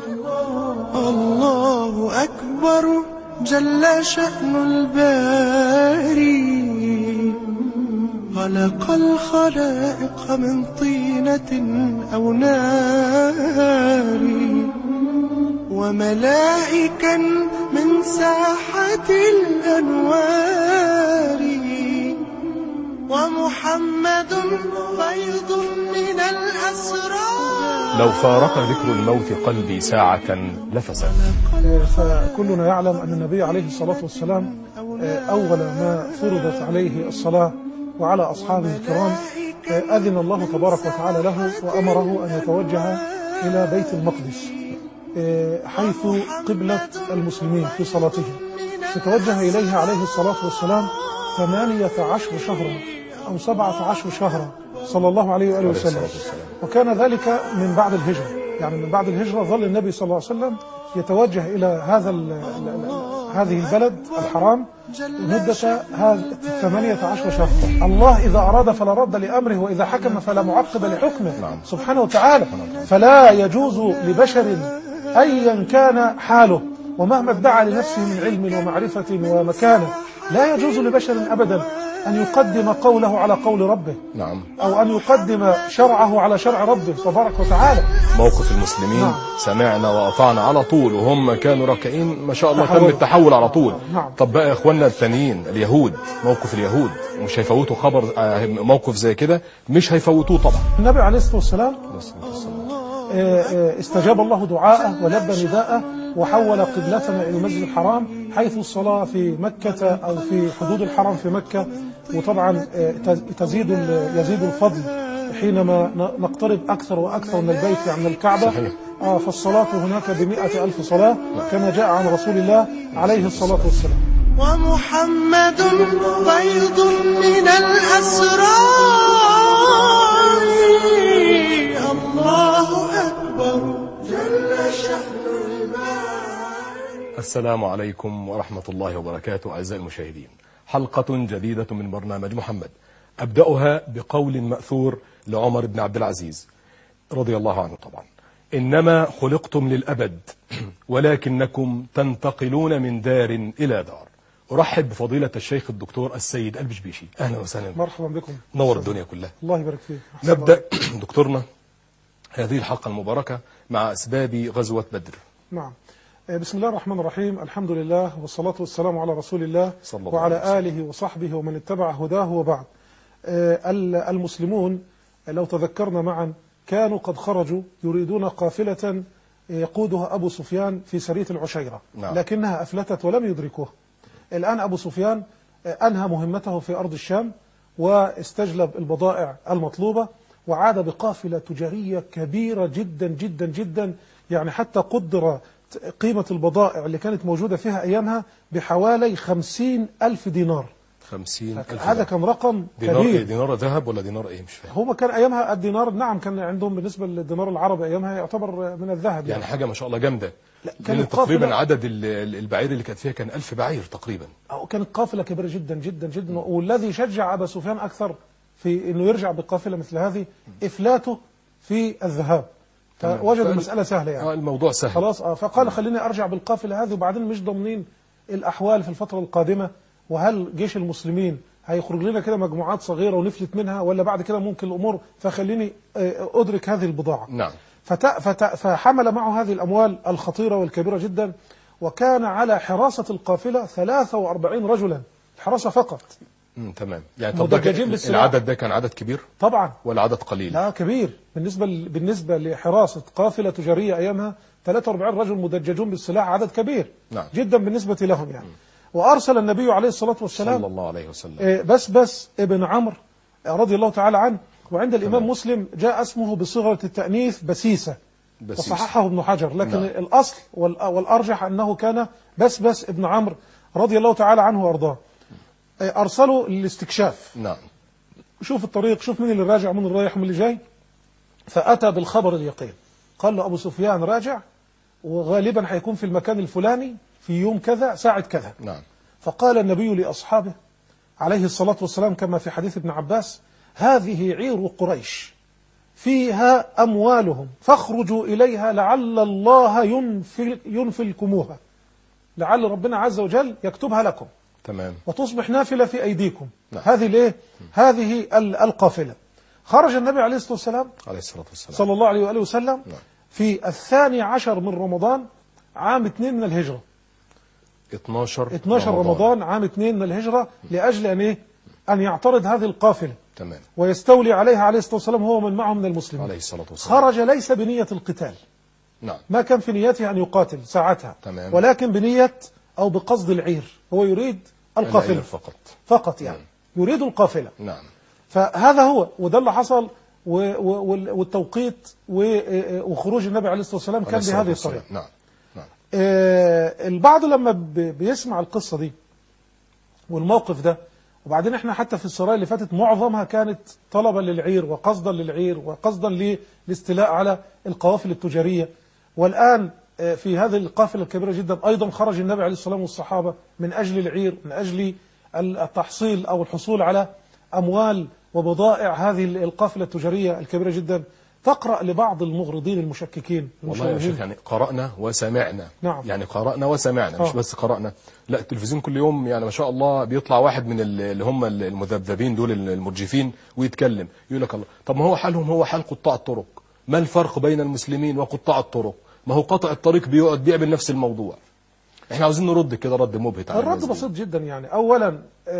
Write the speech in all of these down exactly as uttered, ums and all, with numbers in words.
الله أكبر جل شأن الباري، خلق الخلائق من طينة أو نار، وملائكا من ساحة الأنوار، ومحمد فيض من الأسرار. لو فارق ذكر الموت قلبي ساعة لفسد. فكلنا يعلم أن النبي عليه الصلاة والسلام أول ما فرضت عليه الصلاة وعلى أصحابه الكرام أذن الله تبارك وتعالى له وأمره أن يتوجه إلى بيت المقدس حيث قبلة المسلمين في صلاتهم، فتوجه إليها عليه الصلاة والسلام ثمانية عشر شهرا أو سبعة عشر شهرا صلى الله عليه وآله وسلم، وكان ذلك من بعد الهجرة. يعني من بعد الهجرة ظل النبي صلى الله عليه وسلم يتوجه إلى هذا هذه البلد الحرام مدة ثمانية عشر شهرا. الله إذا أراد فلا رد لأمره، وإذا حكم فلا معقب لحكمه سبحانه وتعالى. فلا يجوز لبشر أيا كان حاله ومهما ادعى لنفسه من علم ومعرفة ومكانة، لا يجوز لبشر أبدا أن يقدم قوله على قول ربه، نعم، أو أن يقدم شرعه على شرع ربه تبارك وتعالى. موقف المسلمين نعم. سمعنا وأطعنا على طول، وهم كانوا راكعين ما شاء الله، تم التحول على طول. نعم. طب بقى يا إخواننا الثانيين اليهود، موقف اليهود مش هيفوتوا خبر موقف زي كده، مش هيفوتوه طبعا. النبي عليه الصلاة والسلام استجاب الله دعاءه ولبى نداءه وحول قبلتنا إلى المسجد الحرام، حيث الصلاة في مكة أو في حدود الحرم في مكة. وطبعا تزيد يزيد الفضل حينما نقترب أكثر وأكثر من البيت عن الكعبة. آه فالصلاة هناك بمئة ألف صلاة كما جاء عن رسول الله عليه الصلاة والسلام. ومحمد بيض من الأسرار. الله أكبر جل شأن الباري. السلام عليكم ورحمة الله وبركاته. أعزائي المشاهدين، حلقة جديدة من برنامج محمد، أبدأها بقول مأثور لعمر بن عبد العزيز رضي الله عنه طبعا: إنما خلقتم للأبد ولكنكم تنتقلون من دار إلى دار. أرحب بفضيلة الشيخ الدكتور السيد البشبيشي. أهلا وسهلا، مرحبا بكم، نور الدنيا كلها. الله يبارك فيك. نبدأ دكتورنا هذه الحلقة المباركة مع أسباب غزوة بدر. نعم، بسم الله الرحمن الرحيم، الحمد لله والصلاة والسلام على رسول الله وعلى آله وصحبه ومن اتبع هداه. وبعد، المسلمون لو تذكرنا معا كانوا قد خرجوا يريدون قافلة يقودها أبو سفيان في سرية العشيرة، نعم. لكنها أفلتت ولم يدركوه. الآن أبو سفيان أنهى مهمته في أرض الشام واستجلب البضائع المطلوبة وعاد بقافلة تجارية كبيرة جدا جدا جدا، يعني حتى قدر قيمة البضائع اللي كانت موجودة فيها أيامها بحوالي خمسين ألف دينار. خمسين ألف هذا كان رقم دينار كبير. إيه؟ دينار ذهب ولا دينار إيه؟ مش فاهم. هو كان أيامها الدينار، نعم، كان عندهم بالنسبة للدينار العربي أيامها يعتبر من الذهب، يعني, يعني حاجة ما شاء الله جامدة. كانت تقريبا عدد البعير اللي كانت فيها كان ألف بعير تقريبا. أو كانت قافلة كبيرة جدا جدا جدا. م. والذي شجع أبا سفيان أكثر في إنه يرجع بقافلة مثل هذه إفلاته في الذهاب، فوجد المسألة سهلة، يعني الموضوع سهل خلاص. آه فقال خليني أرجع بالقافلة هذه، وبعدين مش ضامنين الأحوال في الفترة القادمة، وهل جيش المسلمين هيخرج لنا كده مجموعات صغيرة ونفلت منها، ولا بعد كده ممكن الأمور، فخليني أدرك هذه البضاعة. نعم. فت... فت... فحمل معه هذه الأموال الخطيرة والكبيرة جدا، وكان على حراسة القافلة ثلاثة وأربعين رجلا، الحراسة فقط. امم تمام. يعني طب العدد ده كان عدد كبير طبعا ولا عدد قليل؟ لا كبير بالنسبة ل... بالنسبة لحراسة قافلة تجارية أيامها. ثلاثة وأربعين رجل مدججون بالسلاح، عدد كبير نعم. جدا بالنسبة لهم يعني. م. وأرسل النبي عليه الصلاة والسلام صلى الله عليه وسلم بس بس ابن عمرو رضي الله تعالى عنه، وعند الإمام تمام. مسلم جاء اسمه بصيغة التأنيث بسيسة، وصححه ابن حجر، لكن نعم. الأصل والأرجح أنه كان بس بس ابن عمرو رضي الله تعالى عنه وأرضاه. أرسلوا للاستكشاف، نعم. شوف الطريق، شوف مين اللي راجع ومين اللي رايح ومين اللي جاي. فأتى بالخبر اليقين، قال له أبو سفيان راجع وغالبا هيكون في المكان الفلاني في يوم كذا ساعة كذا. نعم. فقال النبي لأصحابه عليه الصلاة والسلام كما في حديث ابن عباس: هذه عير قريش، فيها أموالهم فاخرجوا إليها لعل الله ينفل ينفلكموها، لعل ربنا عز وجل يكتبها لكم تمام. وتصبح نافلة في أيديكم. نعم. هذه ليه؟ هذه ال- القافلة. خرج النبي عليه الصلاة والسلام عليه الصلاة والسلام صلى الله عليه وآله وسلم نعم. في الثاني عشر من رمضان عام اثنين من الهجرة. اثناشر اثناشر رمضان, رمضان عام اثنين من الهجرة، لأجل أن إيه؟ أن يعترض هذه القافلة تمام. ويستولي عليها عليه الصلاة والسلام هو من معه من المسلمين. عليه الصلاة والسلام. خرج ليس بنية القتال، نعم. ما كان في نيته أن يقاتل ساعتها، تمام. ولكن بنية أو بقصد العير، هو يريد القافلة فقط فقط يعني نعم. يريد القافلة. نعم. فهذا هو، وده اللي حصل، والتوقيت وخروج النبي عليه الصلاة والسلام كان بهذه الطريقة. نعم. نعم. آه البعض لما بيسمع القصة دي والموقف ده، وبعدين احنا حتى في السرايا اللي فاتت معظمها كانت طلبا للعير وقصدا للعير وقصدا للاستيلاء على القوافل التجارية، والآن في هذه القافلة الكبيرة جدا أيضا خرج النبي عليه الصلاة والسلام والصحابة من أجل العير، من أجل التحصيل أو الحصول على أموال وبضائع هذه القافلة التجارية الكبيرة جدا. تقرأ لبعض المغرضين المشككين والله يا شيخ يعني قرأنا وسمعنا. نعم. يعني قرأنا وسمعنا مش آه. بس قرأنا، لا التلفزيون كل يوم يعني ما شاء الله بيطلع واحد من اللي هم المذبذبين دول المرجفين ويتكلم يقول لك الله، طب ما هو حالهم هو حال قطاع الطرق، ما الفرق بين المسلمين وقطاع الطرق؟ ما هو قطع الطريق بيقعد بيعمل نفس الموضوع. احنا عاوزين نرد كده رد مبهت على الرد بسيط جدا. يعني أولا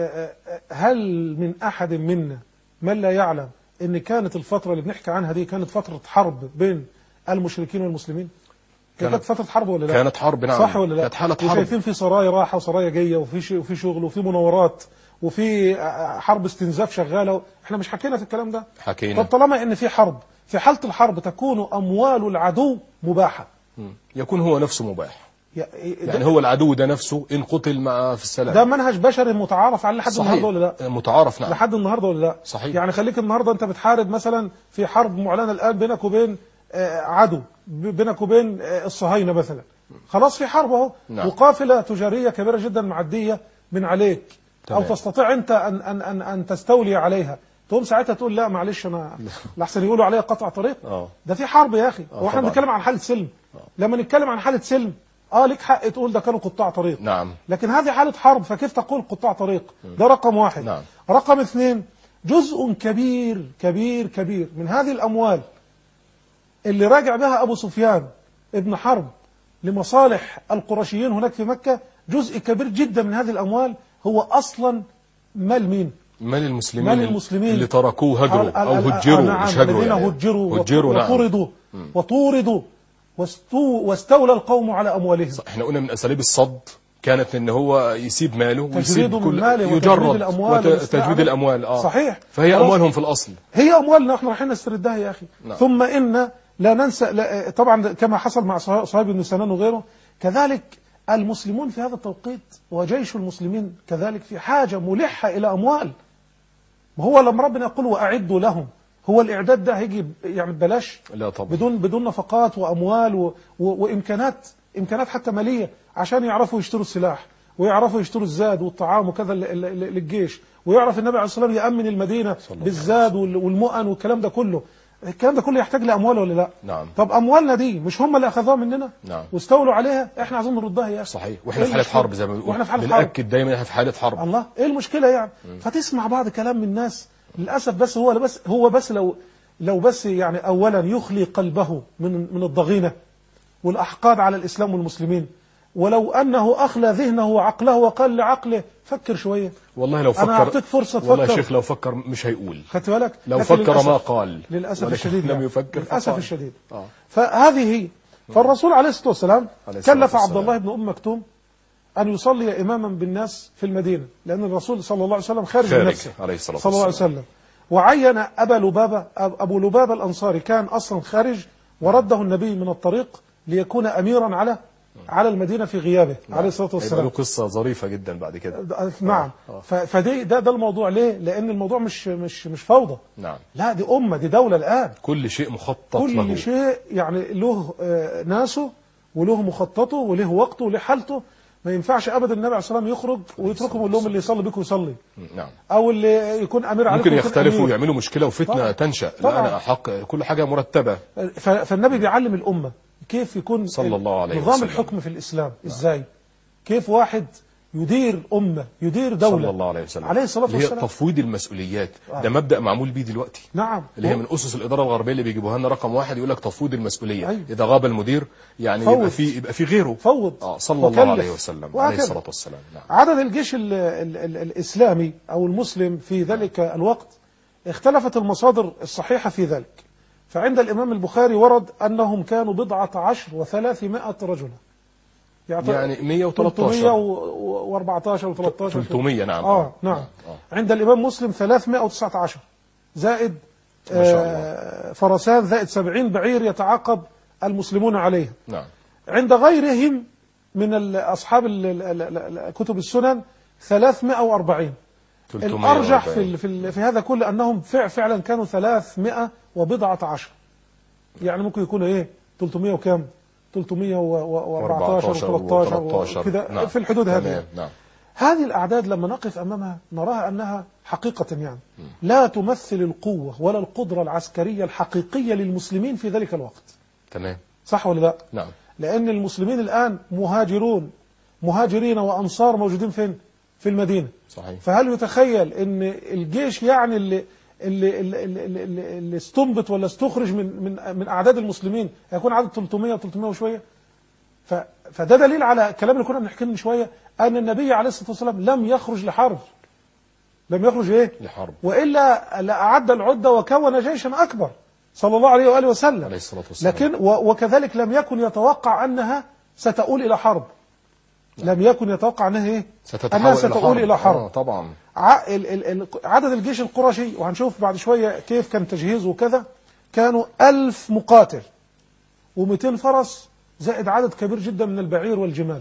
هل من أحد منا من لا يعلم ان كانت الفترة اللي بنحكي عنها دي كانت فترة حرب بين المشركين والمسلمين؟ كانت, كانت فترة حرب ولا لا؟ كانت حرب نعم. صح ولا لا؟ كانت حالة حرب. وشايفين في سرايا راحة وسرايا جاية، وفي وفي شغل وفي مناورات وفي حرب استنزاف شغالة. احنا مش حكينا في الكلام ده؟ حكينا. طب طالما ان في حرب، في حالة الحرب تكون اموال العدو مباحة، يكون هو نفسه مباح. يعني هو هو العدو ده نفسه إن قتل مع في السلام. ده منهج بشري متعارف عليه لحد النهارده ولا لا؟ متعارف نعم. لحد النهارده ولا لا؟ صحيح. يعني خليك النهارده انت بتحارب مثلا في حرب معلنه الان بينك وبين عدو، بينك وبين الصهاينه مثلا، خلاص في حرب اهو. نعم. وقافله تجاريه كبيره جدا معديه من عليك، تمام. او تستطيع انت ان ان ان ان تستولي عليها، تقوم ساعتها تقول لا معلش انا لحسن يقولوا عليا قطع طريق. اه ده في حرب يا اخي. واحنا طبعا. بنتكلم عن حاله سلم. أوه. لما نتكلم عن حاله سلم اه ليك حق تقول ده كانوا قطاع طريق. نعم. لكن هذه حالة حرب، فكيف تقول قطاع طريق؟ ده رقم واحد. نعم. رقم اثنين، جزء كبير كبير كبير من هذه الأموال اللي راجع بها أبو سفيان ابن حرب لمصالح القرشيين هناك في مكة، جزء كبير جدا من هذه الأموال هو أصلا مال مين؟ مال المسلمين. مال المسلمين اللي تركوه هجروا أو هجروا. نعم. مش هجروا الذين يعني. هجروا هجروا وطردوا نعم. وطوردوا واستولى القوم على أموالهم. احنا قلنا من أساليب الصد كانت ان هو يسيب ماله ويسيب كل يجرد الأموال وتجويد الأموال. اه صحيح. فهي أموالهم في الأصل، هي أموالنا احنا رايحين نستردها يا أخي. نعم. ثم إن لا ننسى لا طبعا كما حصل مع صهيب بن سنان وغيره، كذلك المسلمون في هذا التوقيت وجيش المسلمين كذلك في حاجة ملحة إلى أموال. ما هو لما ربنا يقول وأعدوا لهم، هو الإعداد ده هيجي يعني ببلاش؟ لا طبعا. بدون بدون نفقات وأموال و و وإمكانات إمكانات حتى مالية عشان يعرفوا يشتروا السلاح ويعرفوا يشتروا الزاد والطعام وكذا للجيش، ويعرف النبي عليه الصلاة والسلام يأمن المدينة بالزاد والمؤن والكلام ده كله. الكلام ده كله يحتاج لأموال ولا لا؟ نعم. طب أموالنا دي مش هم اللي أخذوها مننا؟ نعم. واستولوا عليها، إحنا عايزين نردها يا أخي. صحيح. وإحنا في حالة حرب زي ما بنقول. وإحنا في حالة حرب. بنأكد دايما إحنا في حالة حرب. الله إيه المشكلة يعني؟ م. فتسمع بعض كلام من الناس للأسف، بس هو بس هو بس لو لو بس يعني أولا يخلي قلبه من من الضغينة والأحقاد على الإسلام والمسلمين، ولو أنه أخلى ذهنه وعقله وقال لعقله فكر شوية. والله لو فكر أنا أعطيك فرصة تفكر. والله يا شيخ لو فكر مش هيقول. خدت بالك؟ لو فكر ما قال. للأسف الشديد لم يفكر للأسف فقال. الشديد. آه. فهذه هي. فالرسول عليه الصلاة والسلام كلف عبد الله بن أم مكتوم أن يصلي إماما بالناس في المدينة، لأن الرسول صلى الله عليه وسلم خارج من نفسه عليه الصلاة صلى الله عليه وسلم. وعين أبا لبابة أبو لبابة الأنصاري كان أصلا خارج، ورده النبي من الطريق ليكون أميرا على على المدينة في غيابه. نعم. عليه الصلاة والسلام. له قصة ظريفة جدا بعد كده. نعم. آه. فدي ده ده الموضوع ليه؟ لأن الموضوع مش مش مش فوضى. نعم. لا دي أمة، دي دولة الآن. كل شيء مخطط كل له. كل شيء يعني له ناسه وله مخططه وله وقته وله حالته. ما ينفعش ابدا النبي عليه الصلاه والسلام يخرج ويتركهم يقول لهم اللي يصلي بكم يصلي، نعم، او اللي يكون امير عليكم ممكن يختلفوا ويعملوا مشكله وفتنه طبعا. تنشا. طبعا. لا انا حق كل حاجه مرتبه. فالنبي بيعلم الامه كيف يكون صلى الله عليه نظام وسلم. الحكم في الاسلام ازاي، كيف واحد يدير امه يدير دوله صلى الله عليه وسلم عليه الصلاه اللي هي والسلام. تفويض المسؤوليات. آه. ده مبدا معمول بيه دلوقتي، نعم، اللي هي من اسس الاداره الغربيه اللي بيجيبوها لنا. رقم واحد يقول لك تفويض المسؤوليه. أيوة. اذا غاب المدير يعني فوض. يبقى في يبقى في غيره. فوض اه صلى وكلف. الله عليه وسلم وهكذا. عليه الصلاه والسلام. نعم. عدد الجيش ال ال ال الاسلامي او المسلم في ذلك الوقت اختلفت المصادر الصحيحه في ذلك. فعند الامام البخاري ورد انهم كانوا بضعه عشر وثلاثمائة رجلا، يعني مئة وثلاثة عشر ثلاثمائة وأربعة عشر و13 ثلاثمائة. نعم. اه نعم. آه. عند الامام مسلم ثلاثمائة وتسعة عشر زائد ما شاء آه فرسان زائد سبعين بعير يتعاقب المسلمون عليها. نعم. عند غيرهم من ال- اصحاب ال- ال- ال- ال- كتب السنن ثلاثمائة وأربعين. الارجح في ال- في, ال- في هذا كله انهم فع- فعلا كانوا ثلاثمائة وبضعة عشر، يعني ممكن يكونوا ايه ثلاثمائة وكام، ثلاثمائة وأربعة عشر و13 كده. نعم. في الحدود هذه. نعم. هذه الأعداد لما نقف أمامها نراها أنها حقيقة يعني لا تمثل القوة ولا القدرة العسكرية الحقيقية للمسلمين في ذلك الوقت. تمام. صح ولا لا؟ نعم. لأن المسلمين الآن مهاجرون مهاجرين وأنصار موجودين فين؟ في المدينة. صحيح. فهل يتخيل أن الجيش يعني اللي اللي اللي, اللي, اللي, اللي استنبط ولا استخرج من من من أعداد المسلمين هيكون عدد ثلاثمائة و300 وشوية؟ ف فده دليل على الكلام اللي كنا بنحكيه من شوية، أن النبي عليه الصلاة والسلام لم يخرج لحرب. لم يخرج إيه؟ لحرب. وإلا لأعد العدة وكون جيشا أكبر صلى الله عليه وآله وسلم. عليه الصلاة والسلام. لكن وكذلك لم يكن يتوقع أنها ستؤول إلى حرب. لم يكن يتوقع أنها إيه؟ أنها ستؤول إلى حرب. آه طبعا. ع... ال... ال... ال... عدد الجيش القرشي، وهنشوف بعد شوية كيف كان تجهيزه وكذا، كانوا ألف مقاتل ومئتين فرس زائد عدد كبير جدا من البعير والجمال.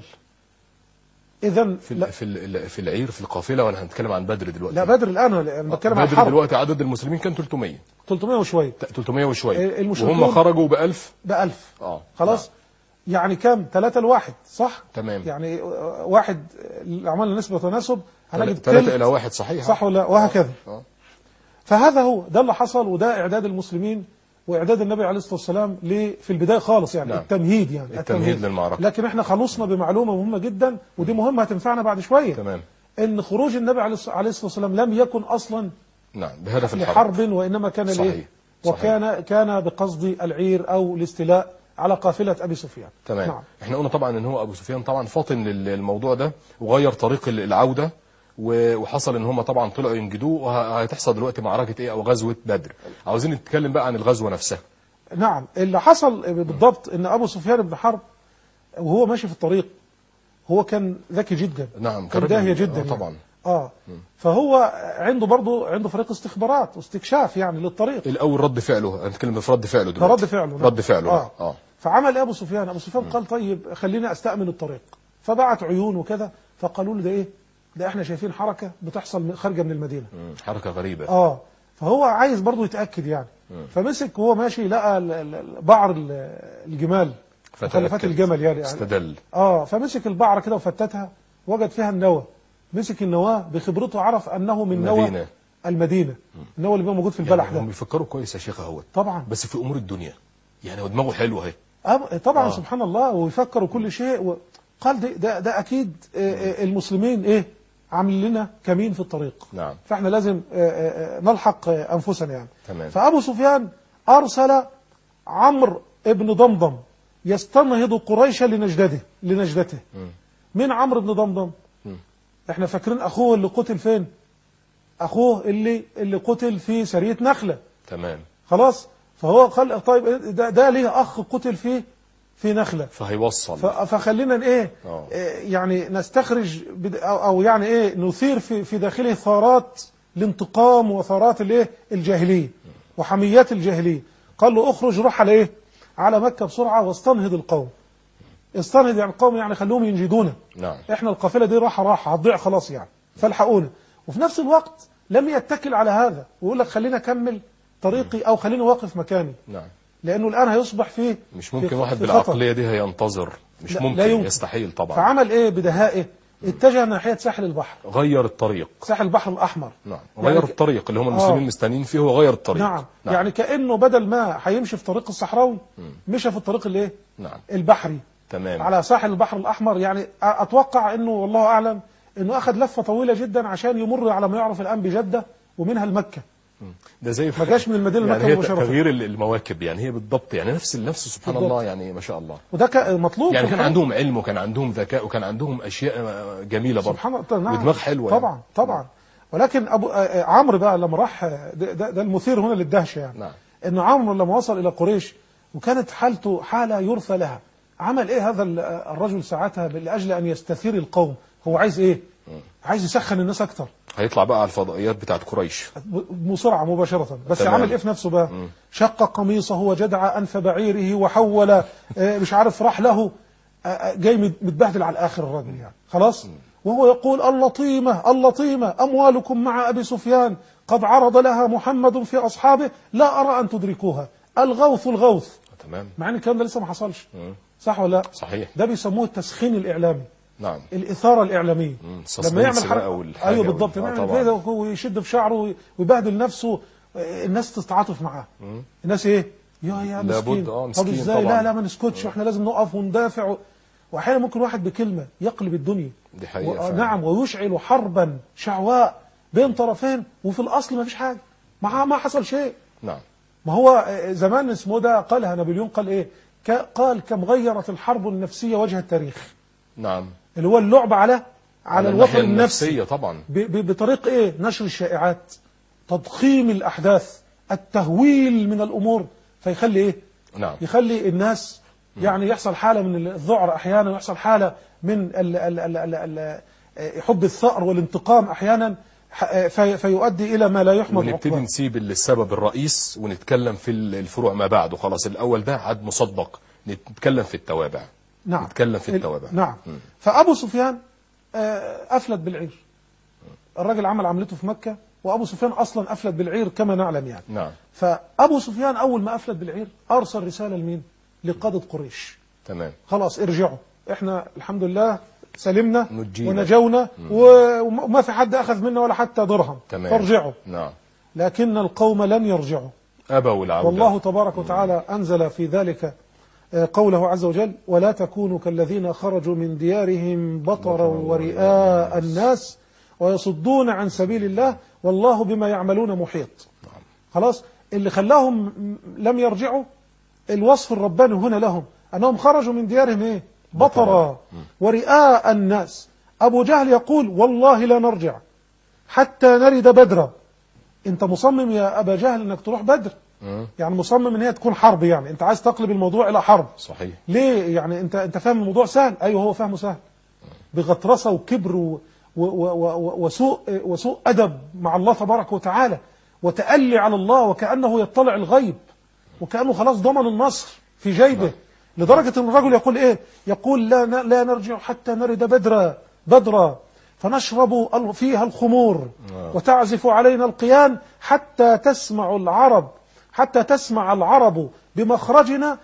إذا في ال... في ال... في العير في القافلة، ولا هنتكلم عن بدر دلوقتي؟ لا بدر الآن أنا بتكلم عن بدر الحرب. دلوقتي عدد المسلمين كان ثلاثمائة ثلاثمائة وشوية. ثلاثمائة وشوية. المشركون وهم خرجوا بألف. بألف. اه خلاص. نعم. يعني كام؟ ثلاثة لواحد، صح؟ تمام. يعني واحد عملنا نسبة وتناسب هنجد ثلاثة إلى واحد. صحيح. صح ولا؟ وهكذا. آه. فهذا هو ده اللي حصل، وده إعداد المسلمين وإعداد النبي عليه الصلاة والسلام في البداية خالص يعني. نعم. التمهيد يعني التمهيد, التمهيد للمعركة. لكن احنا خلصنا بمعلومة مهمة جدا، ودي مهمة هتنفعنا بعد شوية. تمام. إن خروج النبي عليه الصلاة والسلام لم يكن أصلا نعم بهدف الحرب، لحرب، وإنما كان صحيح. ليه؟ وكان كان بقصد العير أو الاستيلاء على قافلة أبي سفيان. تمام. نعم. احنا قلنا طبعا ان هو ابو سفيان طبعا فاطن للموضوع ده وغير طريق العودة، وحصل ان هم طبعا طلعوا ينجدوه، وهتحصل دلوقتي معركة ايه او غزوة بدر. عاوزين نتكلم بقى عن الغزوة نفسها. نعم. اللي حصل بالضبط ان ابو سفيان بن حرب وهو ماشي في الطريق هو كان ذكي جدا. نعم. كان داهية جدا. آه طبعا. اه م. فهو عنده برضه عنده فريق استخبارات واستكشاف يعني للطريق. الاول رد فعله، هنتكلم في رد فعله دلوقتي. رد فعله. نعم. رد فعله. اه, آه. فعمل ابو سفيان ابو سفيان م. قال طيب خلينا استأمن الطريق، فبعت عيون وكذا، فقالوا له ده ايه ده احنا شايفين حركة بتحصل خارجة من المدينة. م. حركة غريبة. اه فهو عايز برضه يتأكد يعني. م. فمسك وهو ماشي لقى بعر الجمال، مخلفات الجمل يعني استدل. اه فمسك البعرة كده وفتتها، وجد فيها النوى، مسك النواة بخبرته عرف انه من نوى المدينة، النوى اللي موجود في البلح يعني ده. هم بيفكروا كويس يا شيخ اهوت طبعا، بس في امور الدنيا يعني هو دماغه حلوه اهي. آه طبعا. آه. سبحان الله. ويفكروا كل شيء و... قال ده, ده, ده اكيد آه المسلمين ايه عامل لنا كمين في الطريق. نعم. فاحنا لازم آه نلحق آه انفسنا يعني. تمام. فابو سفيان ارسل عمرو ابن ضمضم يستنهض قريشا لنجدته لنجدته. م. مين عمرو بن ضمضم؟ م. احنا فاكرين اخوه اللي قتل فين؟ اخوه اللي اللي قتل في سرية نخلة. تمام. خلاص. فهو قال طيب ده, ده ليه اخ قتل فيه في نخلة، فهيوصل. فخلينا ايه أوه. يعني نستخرج او, أو يعني ايه نثير في في داخله ثارات الانتقام وثارات الايه الجاهليه وحميات الجاهليه. قال له اخرج روح على ايه على مكة بسرعة واستنهض القوم. استنهض يعني القوم يعني خلوهم ينجدونا. نعم. احنا القافلة دي راحة راحة هتضيع خلاص يعني، فالحقونا. وفي نفس الوقت لم يتكل على هذا ويقول لك خلينا اكمل طريقي او خليني واقف مكاني. نعم. لانه الان هيصبح فيه مش ممكن واحد بالعقلية دي هينتظر مش لا- ممكن، لا يمكن. يستحيل طبعا. فعمل ايه بدهائه؟ اتجه ناحية ساحل البحر، غير الطريق. ساحل البحر الأحمر. نعم، يعني غير ك- الطريق اللي هم المسلمين آه. مستنين فيه، هو غير الطريق. نعم. نعم يعني كأنه بدل ما هيمشي في طريق الصحراوي مشى في الطريق الايه؟ نعم البحري تمام. على ساحل البحر الأحمر. يعني أتوقع أنه والله أعلم أنه أخذ لفة طويلة جدا عشان يمر على ما يعرف الآن بجدة ومنها المكة. ده زي ما جاش من المدينة يعني لمكة هي مباشرة. تغيير المواكب، يعني هي بالضبط يعني نفس نفس سبحان بالضبط. الله، يعني ما شاء الله. وده ك- مطلوب. يعني كان سبحان- عندهم علم وكان عندهم ذكاء وكان عندهم اشياء جميله برضه، سبحان الله. نعم. ودماغ حلوه طبعا يعني. طبعا. ولكن أبو آه، عمرو بقى لما راح، ده, ده, ده المثير هنا للدهشة يعني. نعم. إن عمرو لما وصل إلى قريش وكانت حالته حالة يرثى لها، عمل إيه هذا ال- الرجل ساعتها لأجل أن يستثير القوم؟ هو عايز إيه؟ عايز يسخن الناس أكتر هيطلع بقى على الفضائيات بتاعت قريش. بسرعة مباشرة. بس تمام. عمل إيه في نفسه بقى؟ شق قميصه وجدع أنف بعيره وحول آه، مش عارف راح له آه، آه، جاي مت- متبهدل على الآخر الراجل يعني خلاص. وهو يقول اللطيمة اللطيمة أموالكم مع أبي سفيان قد عرض لها محمد في أصحابه لا أرى أن تدركوها، الغوث الغوث. تمام. مع أن الكلام ده لسه ما حصلش. مم. صح ولا لا؟ صحيح. ده بيسموه التسخين الإعلامي، نعم. الإثارة الإعلامية. suspense لما يعمل بقى حركة والحاجة أيوه وال- بالضبط، آه يعمل طبعاً. كده ويشد في شعره ويبهدل نفسه، الناس تتعاطف معاه. الناس إيه؟ يا يا لابد، مسكين. آه، طب مسكين إزاي؟ طبعاً. لا لا ما نسكتش، وإحنا لازم نقف وندافع و... وأحيانا ممكن واحد بكلمة يقلب الدنيا. دي حقيقة و... فعلاً. نعم، ويشعل حربا شعواء بين طرفين وفي الأصل ما فيش حاجة، ما ما حصل شيء. نعم. ما هو زمان اسمه ده قالها نابليون، قال إيه؟ ك... قال كم غيرت الحرب النفسية وجه التاريخ. نعم. اللي هو اللعب على على, على الوطن الناحية النفسي النفسية طبعا. ب... ب... بطريق ايه؟ نشر الشائعات، تضخيم الاحداث، التهويل من الامور، فيخلي ايه؟ نعم. يخلي الناس يعني يحصل حالة من الذعر احيانا، ويحصل حالة من ال... ال... ال... ال... ال... حب الثأر والانتقام احيانا، ح- في... فيؤدي الى ما لا يحمد ونبتدي عقباه. نسيب السبب الرئيس ونتكلم في الفروع ما بعده. خلاص الأول ده عاد مصدق، نتكلم في التوابع. نعم. نتكلم في التوابع. نعم. فأبو سفيان آه، أفلت بالعير. الراجل عمل عملته في مكة، وأبو سفيان أصلا أفلت بالعير كما نعلم يعني. نعم. فأبو سفيان أول ما أفلت بالعير أرسل رسالة لمين؟ لقادة قريش. تمام. خلاص ارجعوا، إحنا الحمد لله سلمنا نجينا. ونجونا و- وما في حد أخذ منا ولا حتى درهم. تمام. فارجعوا. نعم. لكن القوم لن يرجعوا. أبوا العودة. والله تبارك وتعالى أنزل في ذلك قوله عز وجل: ولا تكونوا كالذين خرجوا من ديارهم بطرا ورئاء الناس ويصدون عن سبيل الله والله بما يعملون محيط. خلاص، اللي خلاهم لم يرجعوا الوصف الرباني هنا لهم أنهم خرجوا من ديارهم إيه؟ بطرا ورئاء الناس. أبو جهل يقول: والله لا نرجع حتى نرد بدرا. أنت مصمم يا أبا جهل أنك تروح بدر، يعني مصمم ان هي تكون حرب، يعني انت عايز تقلب الموضوع الى حرب. صحيح. ليه؟ يعني انت انت فاهم الموضوع سهل. ايوه هو فاهمه سهل، بغطرسه وكبر و و و وسوء وسوء ادب مع الله تبارك وتعالى، وتألي على الله وكأنه يطلع الغيب، وكأنه خلاص ضمن النصر في جيبه. لدرجة ان الرجل يقول ايه؟ يقول: لا لا نرجع حتى نرد بدرا بدرا فنشرب فيها الخمور وتعزف علينا القيان حتى تسمع العرب حتى تسمع العرب بمخرجنا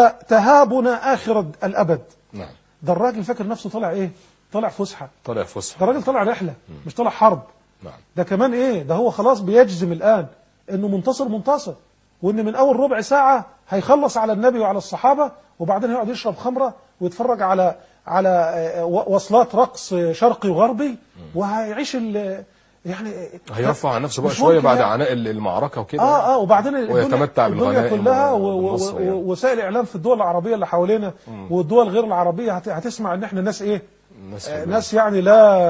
فتهابنا آخر الأبد. نعم. ده الراجل فاكر نفسه طلع إيه؟ طلع فسحة. طلع فسحة. ده الراجل طلع رحلة، مش طلع حرب. نعم. ده كمان إيه؟ ده هو خلاص بيجزم الآن إنه منتصر منتصر، وإن من أول ربع ساعة هيخلص على النبي وعلى الصحابة، وبعدين هيقعد يشرب خمرة ويتفرج على على وصلات رقص شرقي وغربي، وهيعيش ال يعني هيرفع عن نفسه بقى مش شوية ممكن بعد يعني. عناء المعركة وكده. اه اه وبعدين ويتمتع الدنيا, الدنيا بالغنائم كلها والنصر يعني. ووسائل الاعلام في الدول العربيه اللي حوالينا والدول غير العربيه هت- هتسمع ان احنا ناس ايه؟ الناس آه حلوة. ناس يعني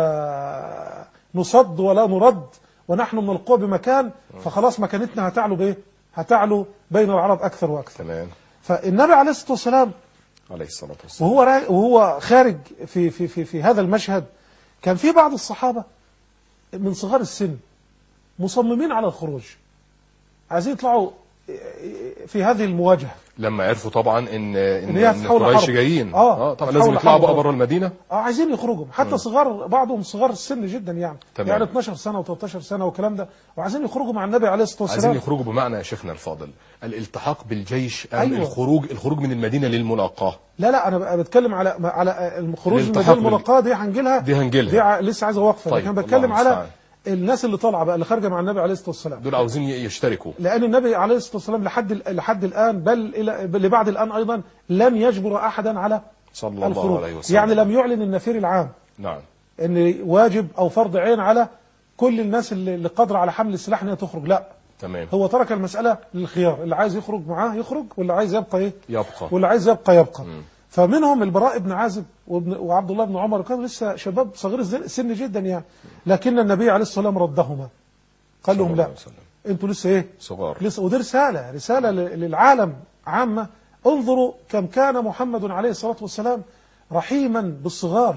لا نصد ولا نرد، ونحن من القوة بمكان، فخلاص مكانتنا هتعلو بايه؟ هتعلو بين العرب اكثر واكثر. تمام. فالنبي عليه الصلاه والسلام عليه الصلاة والسلام وهو را- وهو خارج في في في في هذا المشهد، كان في بعض الصحابه من صغار السن مصممين على الخروج، عايزين يطلعوا في هذه المواجهة لما عرفوا طبعا ان ان, هي إن هتحول قريش حرب. جايين آه، اه طبعا هتحول لازم يطلعوا بقى حرب. بره المدينه. اه عايزين يخرجوا حتى مم. صغار، بعضهم صغار السن جدا يعني تمام. يعني اتناشر سنة و13 سنة والكلام ده، وعايزين يخرجوا مع النبي عليه الصلاة والسلام. عايزين يخرجوا بمعنى يا شيخنا الفاضل الالتحاق بالجيش ام أيوة. الخروج الخروج من المدينه للملاقاه؟ لا لا انا بتكلم على على الخروج من الالتحاق المدينة الملاقاة دي هنجيلها دي هنجيلها دي ع- لسه عايزه وقفه. طيب، لكن انا بتكلم الله على المستعان. الناس اللي طالعه بقى اللي خارجه مع النبي عليه الصلاه والسلام، دول عاوزين يشتركوا. لان النبي عليه الصلاه والسلام لحد لحد الان بل الى لبعد الان ايضا لم يجبر احدا على صلى الله الخروج. عليه وسلم. يعني لم يعلن النفير العام نعم. ان واجب او فرض عين على كل الناس اللي اللي قادره على حمل السلاح ان هي تخرج، لا. تمام. هو ترك المساله للخيار، اللي عايز يخرج معاه يخرج واللي عايز يبقى ايه يبقى. واللي عايز يبقى يبقى. مم. فمنهم البراء بن عازب وابن وعبد الله بن عمر، كانوا لسه شباب صغير السن جدا يعني، لكن النبي عليه الصلاه والسلام ردهما، قال لهم لا انتوا لسه ايه صغار لسه. ودي رساله رساله ل- للعالم عامه. انظروا كم كان محمد عليه الصلاه والسلام رحيما بالصغار،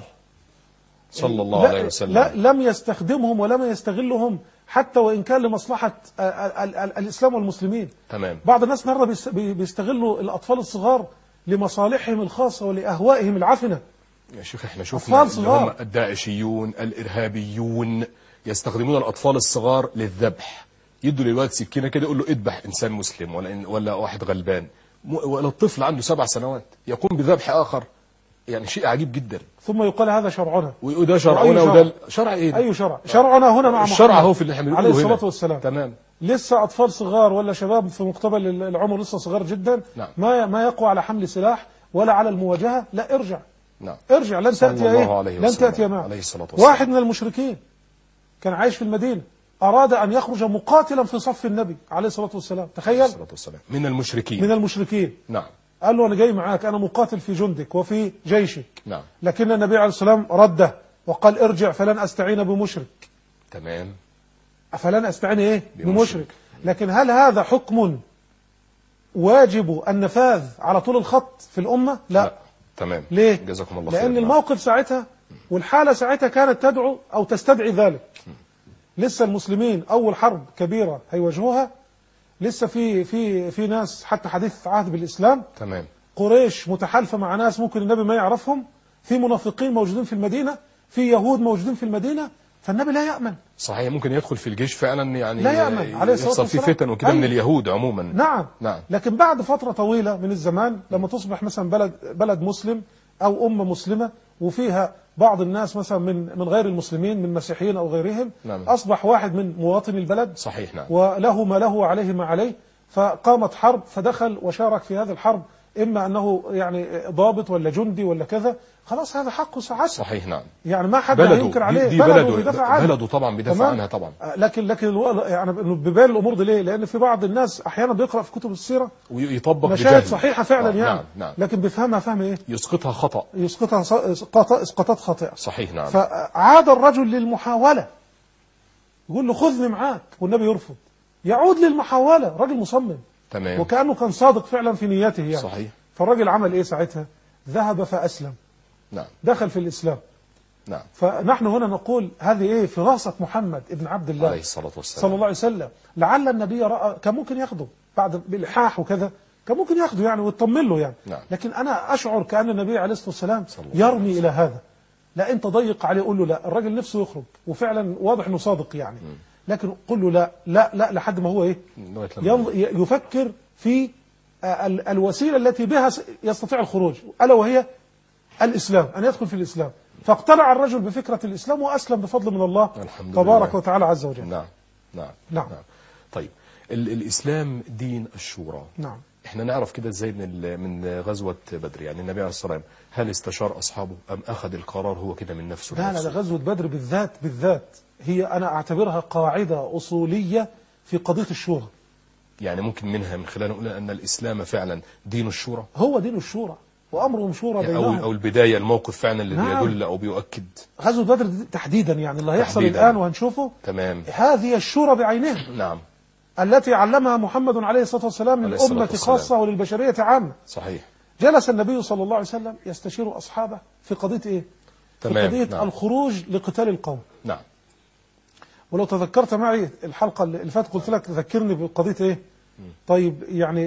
صلى الله لا عليه وسلم. لا لم يستخدمهم ولم يستغلهم حتى وان كان لمصلحه ال- ال- ال- الاسلام والمسلمين. تمام. بعض الناس النهارده بيست- بي- بيستغلوا الاطفال الصغار لمصالحهم الخاصه ولاهوائهم العفنه. يا شيخ احنا شفنا أطفال اللي صغار. هم الداعشيون الارهابيون يستخدمون الاطفال الصغار للذبح، يدوا للولد سكينه كده يقول له اذبح انسان مسلم ولا إن ولا واحد غلبان، م- ولا الطفل عنده سبع سنوات يقوم بذبح اخر. يعني شيء عجيب جدا. ثم يقال هذا شرعنا. وده شرعنا وأي شرع؟ وده ال- شرع ايه ده؟ اي شرع؟ شرعنا هنا مع الشرع محمد هو في اللي احنا عليه بنقوله هنا. الصلاه والسلام. تمام. لسه اطفال صغار ولا شباب في مقتبل العمر لسه صغار جدا. نعم. ما ما يقوى على حمل سلاح ولا على المواجهه. لا ارجع نعم. ارجع لن صلى تاتي الله ايه عليه لن وسلم. تاتي معه. عليه الصلاة والسلام. واحد من المشركين كان عايش في المدينه، اراد ان يخرج مقاتلا في صف النبي عليه الصلاه والسلام. تخيل، الصلاة والسلام. من المشركين. من المشركين. نعم. قال له انا جاي معاك، انا مقاتل في جندك وفي جيشك. نعم. لكن النبي عليه الصلاه والسلام رده وقال ارجع فلن استعين بمشرك. تمام. فلن استعين ايه بمشرك. بمشرك. لكن هل هذا حكم واجب النفاذ على طول الخط في الأمة؟ لا, لا. تمام. ليه؟ جزاكم الله خير. لأن الموقف ساعتها والحالة ساعتها كانت تدعو أو تستدعي ذلك. لسه المسلمين أول حرب كبيرة هيواجهوها، لسه في في في ناس حتى حديث عهد بالإسلام. تمام. قريش متحالفة مع ناس ممكن النبي ما يعرفهم، في منافقين موجودين في المدينة، في يهود موجودين في المدينة، فالنبي لا يأمن. صحيح، ممكن يدخل في الجيش فعلا يعني لا يأمن عليه الصلاة يحصل فيه والسلام. فتن وكده. أيوة. من اليهود عموما. نعم. نعم. لكن بعد فترة طويلة من الزمان لما تصبح مثلا بلد بلد مسلم أو أمة مسلمة وفيها بعض الناس مثلا من من غير المسلمين من مسيحيين أو غيرهم. نعم. أصبح واحد من مواطني البلد. صحيح. نعم. وله ما له وعليه ما عليه، فقامت حرب فدخل وشارك في هذه الحرب، إما أنه يعني ضابط ولا جندي ولا كذا، خلاص هذا حقه ساعتها. صحيح. نعم. يعني ما حد بلده هينكر عليه. دي بلده بلده بيدافع عنها. بلده طبعا بيدافع عنها طبعا. لكن لكن الو- يعني بيبان الامور دي ليه؟ لان في بعض الناس احيانا بيقرا في كتب السيره ويطبق مشاهد بجهل. صحيحه فعلا آه. يعني. نعم. نعم. لكن بيفهمها فهم ايه؟ يسقطها خطأ. يسقطها س- اسقاط- اسقاطات خاطئه. صحيح. نعم. فعاد الرجل للمحاوله، يقول له خذني معاك والنبي يرفض، يعود للمحاوله، راجل مصمم تمام. وكانه كان صادق فعلا في نيته يعني. صحيح. فالراجل عمل ايه ساعتها؟ ذهب فاسلم، نعم. دخل في الاسلام. نعم. فنحن هنا نقول هذه ايه؟ فراسه محمد ابن عبد الله عليه الصلاة والسلام. صلى الله عليه وسلم. لعل النبي رأى كان ممكن ياخده بعد بالإلحاح وكذا، كان ممكن ياخده يعني ويطمن له يعني. نعم. لكن أنا أشعر كأن النبي عليه الصلاة والسلام صلى الله عليه يرمي إلى هذا. لا أنت ضيق عليه، قول له لا، الراجل نفسه يخرج وفعلا واضح إنه صادق يعني. لكن قل له لا لا لا لحد ما هو إيه؟ لغاية لما- يل- يفكر في ال- الوسيلة التي بها س- يستطيع الخروج، ألا وهي الإسلام، أن يدخل في الإسلام. فاقتنع الرجل بفكرة الإسلام وأسلم بفضل من الله الحمد تبارك لله. وتعالى عز وجل. نعم. نعم. نعم. طيب ال الإسلام دين الشورى. نعم. احنا نعرف كده ازاي من ال- من غزوة بدر، يعني النبي عليه الصلاة والسلام هل استشار أصحابه أم أخذ القرار هو كده من نفسه؟ لا لا لنفسه؟ لا، غزوة بدر بالذات بالذات هي أنا أعتبرها قاعدة أصولية في قضية الشورى. يعني ممكن منها من خلال نقول أن الإسلام فعلا دين الشورى، هو دين الشورى وأمرهم شورى يعني أو بينهم. أو البداية الموقف فعلا اللي نعم. بيدل أو بيؤكد. غزوة بدر دي تحديدا يعني اللي هيحصل تحديداً. الآن وهنشوفه، تمام. هذه الشورى بعينها نعم. التي علمها محمد عليه الصلاة والسلام عليه الصلاة للأمة والسلام. خاصة وللبشرية عامة. صحيح. جلس النبي صلى الله عليه وسلم يستشير أصحابه في قضية إيه؟ في تمام. قضية نعم. الخروج لقتال القوم. نعم. ولو تذكرت معي الحلقة اللي فاتت قلت لك ذكرني بقضية إيه؟ طيب يعني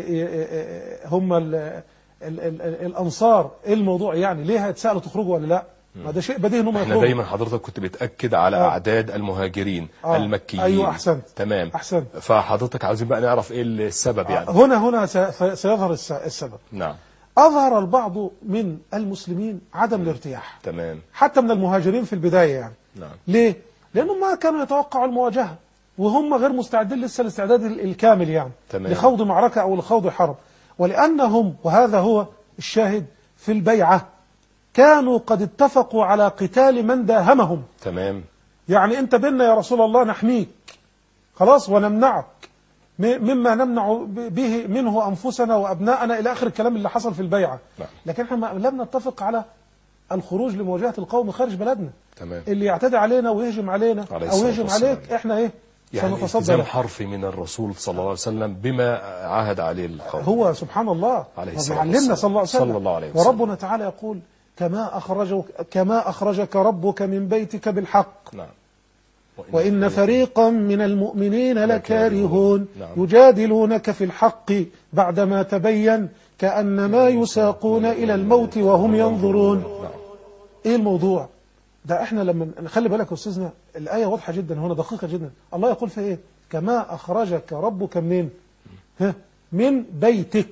هم ال ال ال الأنصار إيه الموضوع يعني ليه هيتسألوا تخرجوا ولا لا؟ ما ده شيء بديهي انهم احنا يخرجوا. دايما حضرتك كنت بتأكد على آه. أعداد المهاجرين آه. المكيين. أيوة أحسنت. تمام. أحسنت. فحضرتك عاوزين بقى نعرف إيه السبب يعني. هنا هنا سيظهر السبب. نعم. أظهر البعض من المسلمين عدم الارتياح. تمام. حتى من المهاجرين في البداية يعني. نعم. ليه؟ لأنهم ما كانوا يتوقعوا المواجهة وهم غير مستعدين لسه الاستعداد الكامل يعني. تمام. لخوض معركة أو لخوض حرب. ولأنهم وهذا هو الشاهد في البيعة كانوا قد اتفقوا على قتال من داهمهم. تمام. يعني أنت بيننا يا رسول الله نحميك خلاص ونمنعك مما نمنع به منه أنفسنا وأبناءنا إلى آخر الكلام اللي حصل في البيعة. نعم. لكن احنا لم نتفق على الخروج لمواجهة القوم خارج بلدنا. تمام. اللي يعتدي علينا ويهجم علينا أو يهجم عليك احنا ايه يعني سنتصدى التزام له. حرفي من الرسول صلى الله عليه وسلم بما عاهد عليه القوم. هو سبحان الله وبيعلمنا صلى الله عليه وسلم. صلى الله عليه وسلم. وربنا تعالى يقول كما أخرجك كما أخرجك ربك من بيتك بالحق. نعم. وإن فريقا من المؤمنين لكارهون. نعم. يجادلونك في الحق بعدما تبين كأنما يساقون إلى الموت وهم ينظرون. نعم. إيه الموضوع ده؟ إحنا لما نخلي بالك يا أستاذنا الآية واضحة جدا هنا دقيقة جدا. الله يقول في إيه؟ كما أخرجك ربك منين؟ ها؟ من بيتك.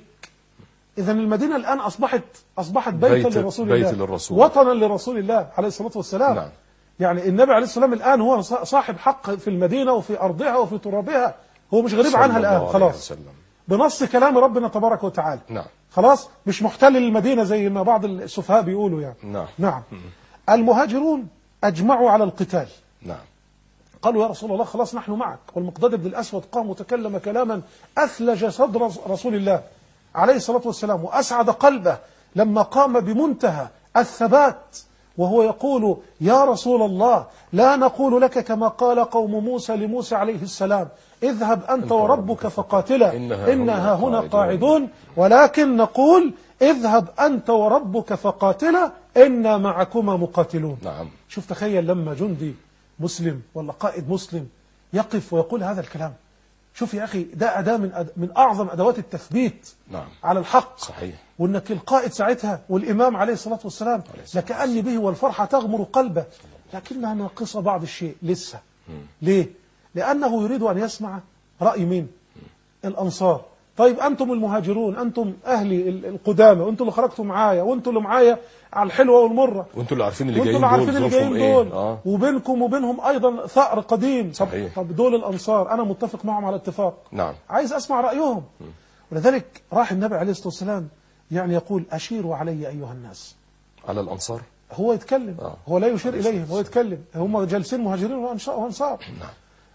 إذا المدينة الآن أصبحت أصبحت بيتا بيت لرسول بيت الله للرسول. وطنا لرسول الله عليه الصلاة والسلام. نعم. يعني النبي عليه الصلاة والسلام الآن هو صاحب حق في المدينة وفي أرضها وفي ترابها. هو مش غريب عنها الآن خلاص بنص كلام ربنا تبارك وتعالى. نعم. خلاص مش محتل للمدينة زي ما بعض السفهاء بيقولوا يعني. نعم. نعم. المهاجرون أجمعوا على القتال. نعم. قالوا يا رسول الله خلاص نحن معك. والمقداد بن الأسود قام وتكلم كلاما أثلج صدر رسول الله عليه الصلاة والسلام وأسعد قلبه لما قام بمنتهى الثبات وهو يقول يا رسول الله لا نقول لك كما قال قوم موسى لموسى عليه السلام اذهب أنت وربك فقاتلا إنها هنا قاعدون ولكن نقول اذهب أنت وربك فقاتلا إنا معكما مقاتلون. نعم. شوف تخيل لما جندي مسلم ولا قائد مسلم يقف ويقول هذا الكلام. شوف يا أخي ده أداة من, أد... من أعظم أدوات التثبيت. نعم. على الحق. صحيح. وإنك القائد ساعتها والإمام عليه الصلاة والسلام لكأني به والفرحة تغمر قلبه لكنها ناقصة بعض الشيء لسه. م. ليه؟ لأنه يريد أن يسمع رأي مين؟ م. الأنصار. طيب أنتم المهاجرون أنتم أهلي القدامى وأنتم اللي خرجتوا معايا وأنتم اللي معايا على الحلوة والمرة وأنتم اللي عارفين اللي جايين دول عارفين اللي جايين دول إيه؟ آه. وبينكم وبينهم أيضا ثأر قديم. صحيح. طب دول الأنصار أنا متفق معهم على اتفاق. نعم. عايز أسمع رأيهم. م. ولذلك راح النبي عليه الصلاة والسلام يعني يقول أشيروا علي أيها الناس. على الأنصار هو يتكلم. آه. هو لا يشير إليهم هو يتكلم. هم جالسين مهاجرين وأنصار. نعم.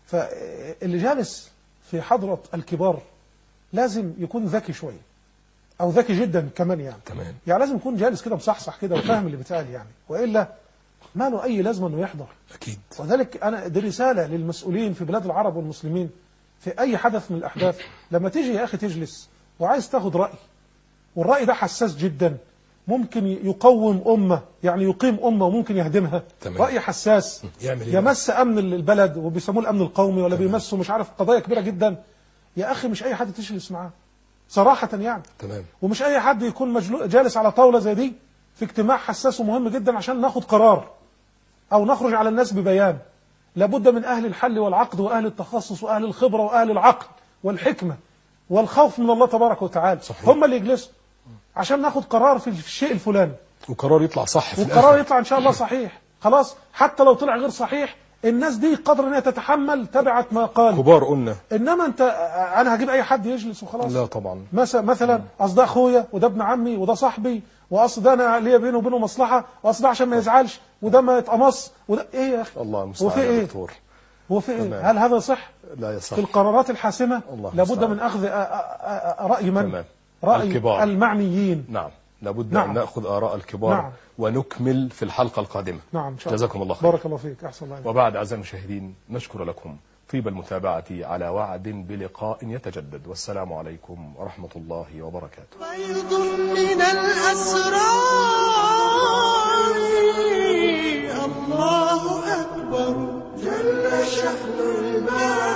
فاللي جالس في حضرة الكبار لازم يكون ذكي شوية أو ذكي جدا كمان يعني. تمام. يعني لازم يكون جالس كده مصحصح كده وفاهم اللي بيتقال يعني وإلا ما له أي لازمة إنه يحضر. أكيد. وذلك أنا دي رسالة للمسؤولين في بلاد العرب والمسلمين في أي حدث من الأحداث لما تيجي يا أخي تجلس وعايز تاخد رأي والرأي ده حساس جدا ممكن يقوم أمة يعني يقيم أمة وممكن يهدمها. تمام. رأي حساس يمس أمن البلد وبيسموه الأمن القومي ولا بيمسوا مش عارف قضايا كبيرة جدا. يا أخي مش أي حد تجلس معاه صراحة يعني. تمام. ومش أي حد يكون جالس على طاولة زي دي في اجتماع حساس ومهم جدا عشان ناخد قرار أو نخرج على الناس ببيان. لابد من أهل الحل والعقد وأهل التخصص وأهل الخبرة وأهل العقل والحكمة والخوف من الله تبارك وتعالى. صحيح. هم اللي يجلسوا عشان ناخد قرار في الشيء الفلاني وقرار يطلع صح في وقرار الآخر. يطلع إن شاء الله صحيح. خلاص حتى لو طلع غير صحيح الناس دي قدر ان هي تتحمل تبعت ما قال كبار قلنا. انما انت انا هجيب اي حد يجلس وخلاص. لا طبعا. مثلا مثلا اصل ده اخويا وده ابن عمي وده صاحبي واصل ده انا ليا بينه وبينه مصلحه واصل ده عشان ما يزعلش وده ما يتقمص وده ايه يا اخي. الله المستعان يا دكتور. هو في ايه؟ هل هذا يصح؟ لا يصح. في القرارات الحاسمه لابد من اخذ راي من؟ تمام. راي الكبار. المعنيين. نعم. لابد نعم. أن نأخذ آراء الكبار. نعم. ونكمل في الحلقة القادمة. نعم إن شاء الله. جزاكم الله خير. بارك الله فيك. أحسن الله عليك. وبعد أعزائي المشاهدين نشكر لكم طيب المتابعة على وعد بلقاء يتجدد والسلام عليكم ورحمة الله وبركاته. فيض من الأسرار الله أكبر جل شأن الباري.